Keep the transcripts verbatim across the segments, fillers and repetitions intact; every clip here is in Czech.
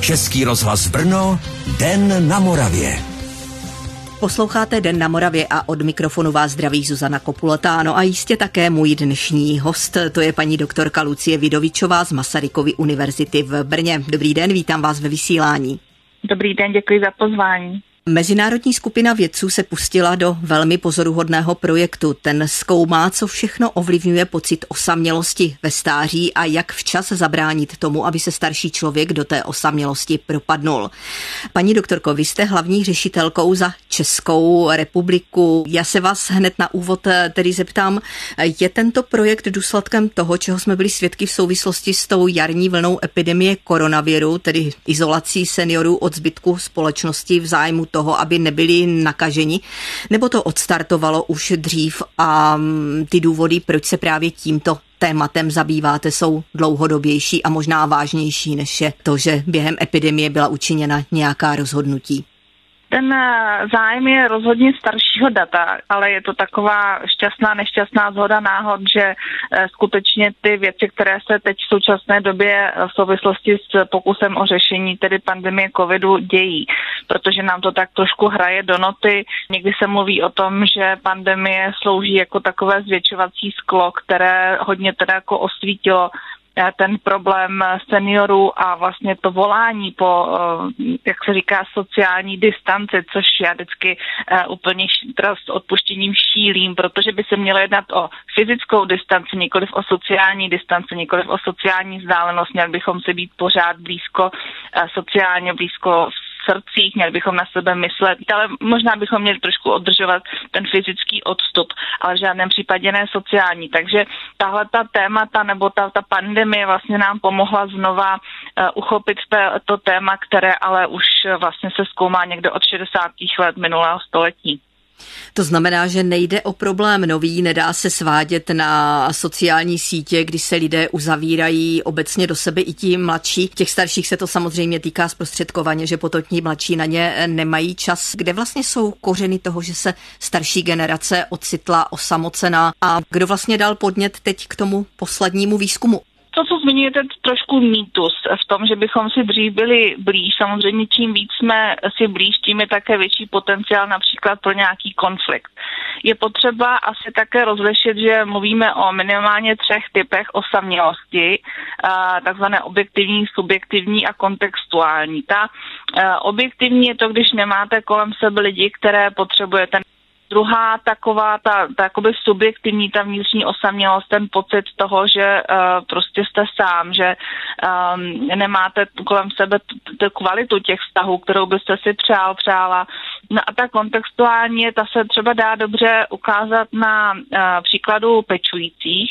Český rozhlas Brno, Den na Moravě. Posloucháte Den na Moravě a od mikrofonu vás zdraví Zuzana Kopulotáno a jistě také můj dnešní host, to je paní doktorka Lucie Vidovičová z Masarykovy univerzity v Brně. Dobrý den, vítám vás ve vysílání. Dobrý den, děkuji za pozvání. Mezinárodní skupina vědců se pustila do velmi pozoruhodného projektu. Ten zkoumá, co všechno ovlivňuje pocit osamělosti ve stáří a jak včas zabránit tomu, aby se starší člověk do té osamělosti propadnul. Paní doktorko, vy jste hlavní řešitelkou za Českou republiku. Já se vás hned na úvod tedy zeptám, je tento projekt důsledkem toho, čeho jsme byli svědky v souvislosti s tou jarní vlnou epidemie koronaviru, tedy izolací seniorů od zbytku společnosti v zájmu toho, aby nebyli nakaženi, nebo to odstartovalo už dřív a ty důvody, proč se právě tímto tématem zabýváte, jsou dlouhodobější a možná vážnější, než je to, že během epidemie byla učiněna nějaká rozhodnutí? Ten zájem je rozhodně staršího data, ale je to taková šťastná, nešťastná shoda náhod, že skutečně ty věci, které se teď v současné době v souvislosti s pokusem o řešení tedy pandemie covidu dějí, protože nám to tak trošku hraje do noty. Někdy se mluví o tom, že pandemie slouží jako takové zvětšovací sklo, které hodně teda jako osvítilo ten problém seniorů a vlastně to volání po, jak se říká, sociální distanci, což já vždycky úplně s odpuštěním šílím, protože by se mělo jednat o fyzickou distanci, nikoliv o sociální distanci, nikoliv o sociální vzdálenost, měli bychom si být pořád blízko, sociálně blízko v srdcích, měli bychom na sebe myslet, ale možná bychom měli trošku održovat ten fyzický odstup, ale v žádném případě ne sociální. Takže tahle ta témata nebo ta, ta pandemie vlastně nám pomohla znova uh, uchopit to téma, které ale už vlastně se zkoumá někde od šedesátých let minulého století. To znamená, že nejde o problém nový, nedá se svádět na sociální sítě, kdy se lidé uzavírají obecně do sebe i ti mladší. Těch starších se to samozřejmě týká zprostředkovaně, že potom ti mladší na ně nemají čas. Kde vlastně jsou kořeny toho, že se starší generace ocitla osamocená a kdo vlastně dal podnět teď k tomu poslednímu výzkumu? To, co zmiňujete, trošku mýtus v tom, že bychom si dřív byli blíž. Samozřejmě čím víc jsme si blíž, tím je také větší potenciál například pro nějaký konflikt. Je potřeba asi také rozlišit, že mluvíme o minimálně třech typech osamělosti, takzvané objektivní, subjektivní a kontextuální. Ta objektivní je to, když nemáte kolem sebe lidi, které potřebujete. Druhá taková, ta, ta jakoby subjektivní, ta vnitřní osamělost, ten pocit toho, že uh, prostě jste sám, že um, nemáte kolem sebe tu kvalitu těch vztahů, kterou byste si přál, přála. No a ta kontextuální, ta se třeba dá dobře ukázat na uh, příkladu pečujících,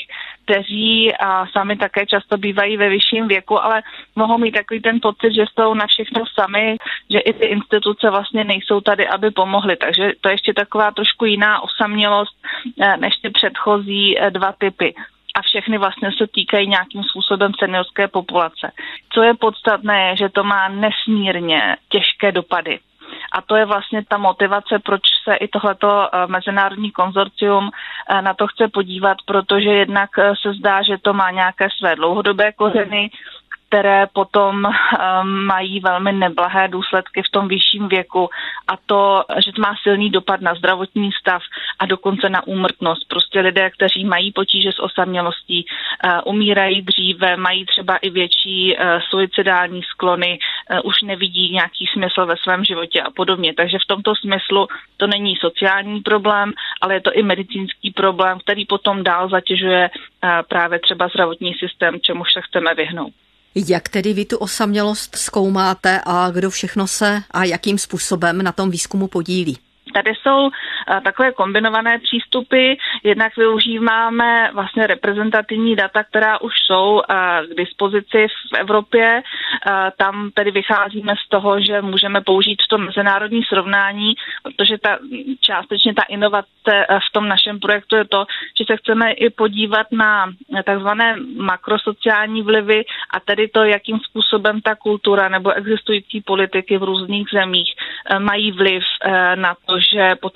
kteří uh, sami také často bývají ve vyšším věku, ale mohou mít takový ten pocit, že jsou na všechno sami, že i ty instituce vlastně nejsou tady, aby pomohly. Takže to je ještě taková trošku jiná osamělost uh, než ty předchozí uh, dva typy. A všechny vlastně se týkají nějakým způsobem seniorské populace. Co je podstatné, je, že to má nesmírně těžké dopady. A to je vlastně ta motivace, proč se i tohleto mezinárodní konzorcium na to chce podívat, protože jednak se zdá, že to má nějaké své dlouhodobé kořeny, které potom um, mají velmi neblahé důsledky v tom vyšším věku a to, že to má silný dopad na zdravotní stav a dokonce na úmrtnost. Prostě lidé, kteří mají potíže s osamělostí, uh, umírají dříve, mají třeba i větší uh, suicidální sklony, uh, už nevidí nějaký smysl ve svém životě a podobně. Takže v tomto smyslu to není sociální problém, ale je to i medicínský problém, který potom dál zatěžuje uh, právě třeba zdravotní systém, čemuž se chceme vyhnout. Jak tedy vy tu osamělost zkoumáte a kdo všechno se a jakým způsobem na tom výzkumu podílí? Tady jsou takové kombinované přístupy, jednak využíváme vlastně reprezentativní data, která už jsou k dispozici v Evropě. Tam tedy vycházíme z toho, že můžeme použít to mezinárodní srovnání, protože ta částečně ta inovace v tom našem projektu je to, že se chceme i podívat na takzvané makrosociální vlivy a tedy to, jakým způsobem ta kultura nebo existující politiky v různých zemích mají vliv na to, že potom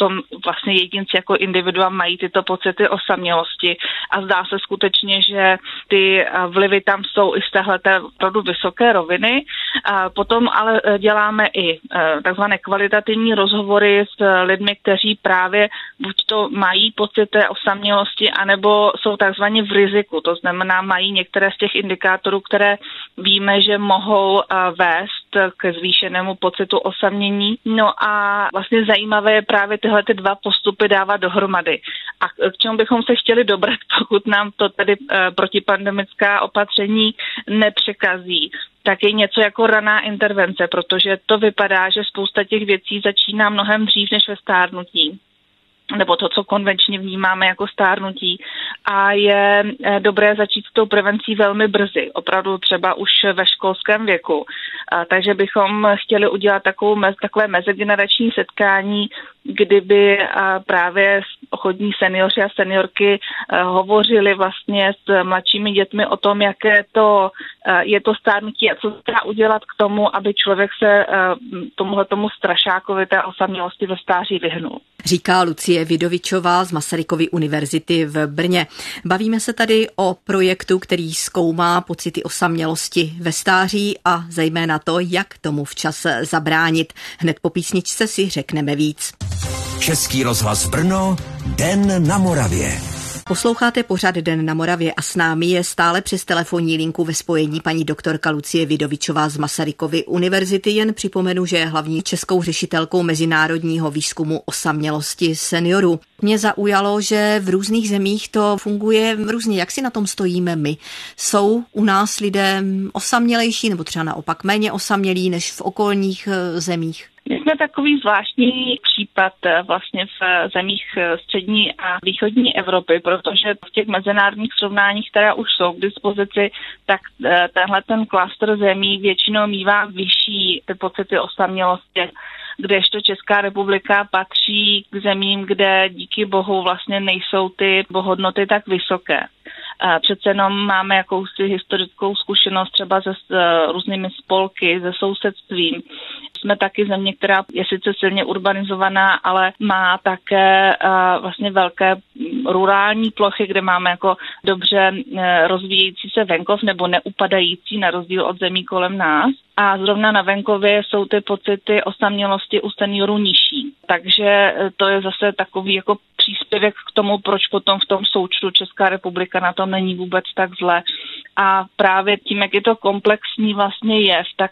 vlastně jedinci jako individua mají tyto pocity osamělosti a zdá se skutečně, že ty vlivy tam jsou i z téhleté opravdu vysoké roviny. A potom ale děláme i takzvané kvalitativní rozhovory s lidmi, kteří právě buď to mají pocity osamělosti, anebo jsou takzvaně v riziku. To znamená, mají některé z těch indikátorů, které víme, že mohou vést ke zvýšenému pocitu osamění. No a vlastně zajímavé je právě tyhle ty dva postupy dávat dohromady. A k čemu bychom se chtěli dobrat, pokud nám to tedy protipandemická opatření nepřekazí, tak je něco jako raná intervence, protože to vypadá, že spousta těch věcí začíná mnohem dřív než ve stárnutí, nebo to, co konvenčně vnímáme jako stárnutí. A je dobré začít s tou prevencí velmi brzy, opravdu třeba už ve školském věku. A takže bychom chtěli udělat takovou, takové mezigenerační setkání, kdyby právě ochotní seniori a seniorky hovořili vlastně s mladšími dětmi o tom, jaké to je to stárnutí a co se dá udělat k tomu, aby člověk se tomuhle tomu strašákovi té osamělosti ve stáří vyhnul. Říká Lucie Vidovičová z Masarykovy univerzity v Brně. Bavíme se tady o projektu, který zkoumá pocity osamělosti ve stáří a zejména to, jak tomu včas zabránit. Hned po písničce si řekneme víc. Český rozhlas Brno, Den na Moravě. Posloucháte pořad Den na Moravě a s námi je stále přes telefonní linku ve spojení paní doktorka Lucie Vidovičová z Masarykovy univerzity. Jen připomenu, že je hlavní českou řešitelkou mezinárodního výzkumu osamělosti seniorů. Mě zaujalo, že v různých zemích to funguje různě. Jak si na tom stojíme my? Jsou u nás lidé osamělejší nebo třeba naopak méně osamělí než v okolních zemích? My jsme takový zvláštní případ vlastně v zemích střední a východní Evropy, protože v těch mezinárodních srovnáních, které už jsou k dispozici, tak tenhle ten klaster zemí většinou mívá vyšší ty pocity osamělosti, kdežto Česká republika patří k zemím, kde díky bohu vlastně nejsou ty hodnoty tak vysoké. Přece jenom máme jakousi historickou zkušenost třeba se s různými spolky, se sousedstvím. Jsme taky země, která je sice silně urbanizovaná, ale má také vlastně velké rurální plochy, kde máme jako dobře rozvíjející se venkov nebo neupadající na rozdíl od zemí kolem nás. A zrovna na venkově jsou ty pocity osamělosti u seniorů nižší. Takže to je zase takový jako příspěvek k tomu, proč potom v tom součtu Česká republika na tom není vůbec tak zle. A právě tím, jak je to komplexní vlastně jev, tak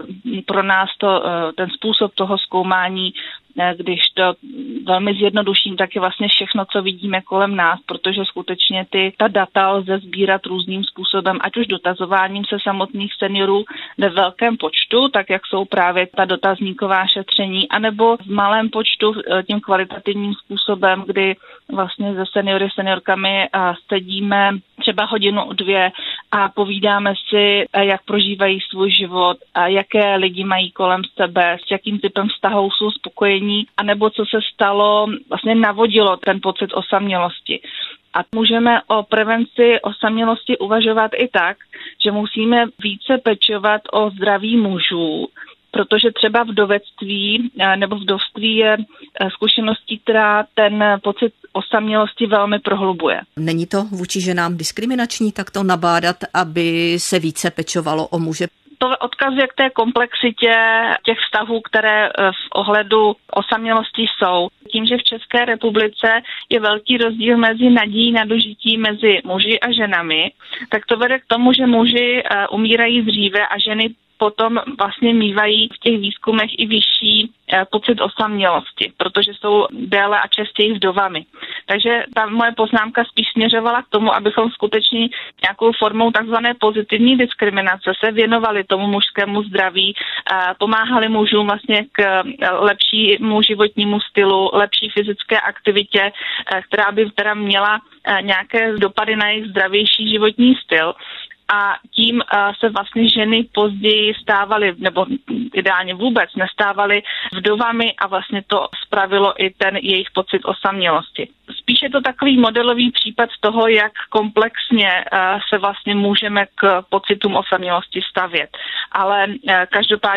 pro nás to, ten způsob toho zkoumání, když to velmi zjednoduším, tak je vlastně všechno, co vidíme kolem nás, protože skutečně ty, ta data lze sbírat různým způsobem, ať už dotazováním se samotných seniorů ve velkém počtu, tak jak jsou právě ta dotazníková šetření, anebo v malém počtu tím kvalitativním způsobem, kdy vlastně se seniory, seniorkami sedíme třeba hodinu, dvě a povídáme si, jak prožívají svůj život, a jaké lidi mají kolem sebe, s jakým typem vztahů jsou spokojení, anebo co se stalo, vlastně navodilo ten pocit osamělosti. A můžeme o prevenci osamělosti uvažovat i tak, že musíme více pečovat o zdraví mužů, protože třeba vdovectví nebo vdovství je zkušeností, která ten pocit osamělosti velmi prohlubuje. Není to vůči ženám diskriminační takto nabádat, aby se více pečovalo o muže? To odkazuje k té komplexitě těch vztahů, které v ohledu osamělosti jsou. Tím, že v České republice je velký rozdíl mezi nadějí na dožití mezi muži a ženami, tak to vede k tomu, že muži umírají dříve a ženy potom vlastně mívají v těch výzkumech i vyšší pocit osamělosti, protože jsou déle a častěji vdovami. Takže ta moje poznámka spíš směřovala k tomu, abychom skutečně nějakou formou takzvané pozitivní diskriminace se věnovali tomu mužskému zdraví, pomáhali mužům vlastně k lepšímu životnímu stylu, lepší fyzické aktivitě, která by teda měla nějaké dopady na jejich zdravější životní styl. A tím uh, se vlastně ženy později stávaly, nebo ideálně vůbec nestávaly vdovami a vlastně to spravilo i ten jejich pocit osamělosti. Spíš je to takový modelový případ toho, jak komplexně uh, se vlastně můžeme k pocitům osamělosti stavět. Ale uh, každopádně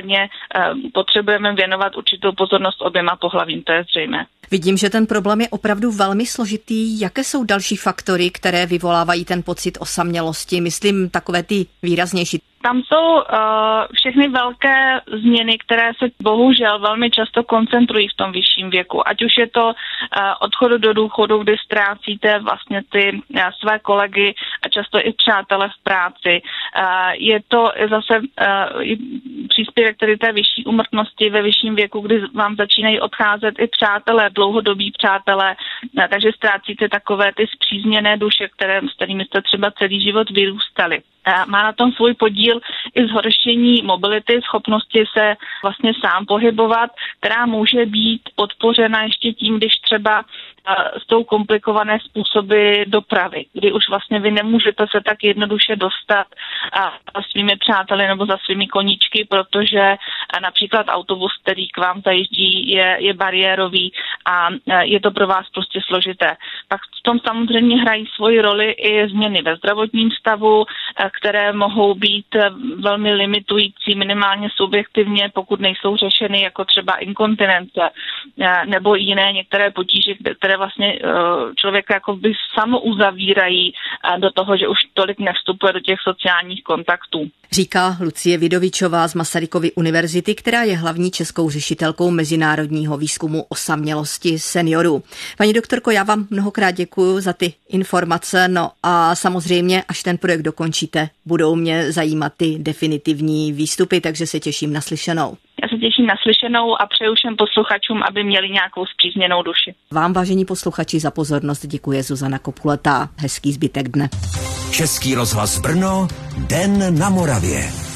potřebujeme věnovat určitou pozornost oběma pohlavím, to je zřejmé. Vidím, že ten problém je opravdu velmi složitý. Jaké jsou další faktory, které vyvolávají ten pocit osamělosti? Myslím takové ty výraznější. Tam jsou uh, všechny velké změny, které se bohužel velmi často koncentrují v tom vyšším věku. Ať už je to uh, odchodu do důchodu, kdy ztrácíte vlastně ty uh, své kolegy a často i přátele v práci. Uh, je to zase uh, příspěvek tedy té vyšší úmrtnosti ve vyšším věku, kdy vám začínají odcházet i přátelé, dlouhodobí přátelé, uh, takže ztrácíte takové ty spřízněné duše, které, s kterými jste třeba celý život vyrůstali. Má na tom svůj podíl i zhoršení mobility, schopnosti se vlastně sám pohybovat, která může být podpořena ještě tím, když třeba s tou komplikované způsoby dopravy, kdy už vlastně vy nemůžete se tak jednoduše dostat za svými přáteli nebo za svými koníčky, protože například autobus, který k vám zajíždí, je, je bariérový a je to pro vás prostě složité. Pak v tom samozřejmě hrají svoji roli i změny ve zdravotním stavu, které mohou být velmi limitující, minimálně subjektivně, pokud nejsou řešeny, jako třeba inkontinence nebo jiné některé potíže, které vlastně člověka jako by samo uzavírají do toho, že už tolik nevstupuje do těch sociálních kontaktů. Říká Lucie Vidovičová z Masarykovy univerzity, která je hlavní českou řešitelkou mezinárodního výzkumu osamělosti seniorů. Paní doktorko, já vám mnohokrát děkuji za ty informace, no a samozřejmě, až ten projekt dokončíte, budou mě zajímat ty definitivní výstupy, takže se těším na slyšenou. Já se těším na slyšenou a přeju všem posluchačům, aby měli nějakou spřízněnou duši. Vám, vážení posluchači, za pozornost děkuje Zuzana Kopkulatá. Hezký zbytek dne. Český rozhlas Brno, Den na Moravě.